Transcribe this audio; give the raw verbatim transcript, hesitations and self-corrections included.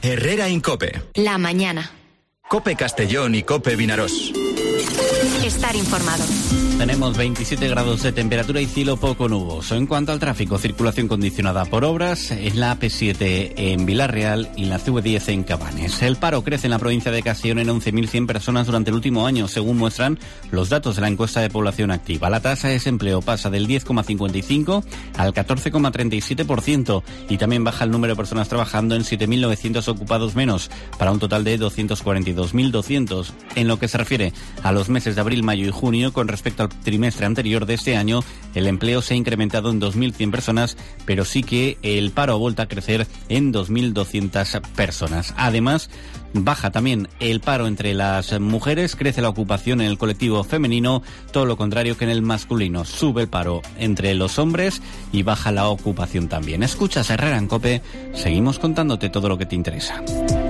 Herrera Incope. La mañana. Cope Castellón y Cope Vinarós. Estar informado. Tenemos veintisiete grados de temperatura y cielo poco nuboso. En cuanto al tráfico, circulación condicionada por obras en la A P siete en Villarreal y la C V diez en Cabanes. El paro crece en la provincia de Castellón en once mil cien personas durante el último año, según muestran los datos de la encuesta de población activa. La tasa de desempleo pasa del diez coma cincuenta y cinco al catorce coma treinta y siete por ciento y también baja el número de personas trabajando en siete mil novecientos ocupados menos, para un total de doscientos cuarenta y dos mil doscientos. En lo que se refiere a los meses de abril, mayo y junio, con respecto al trimestre anterior de este año, el empleo se ha incrementado en dos mil cien personas, pero sí que el paro ha vuelto a crecer en dos mil doscientas personas. Además, baja también el paro entre las mujeres, crece la ocupación en el colectivo femenino, todo lo contrario que en el masculino. Sube el paro entre los hombres y baja la ocupación también. Escuchas Herrera en COPE, seguimos contándote todo lo que te interesa.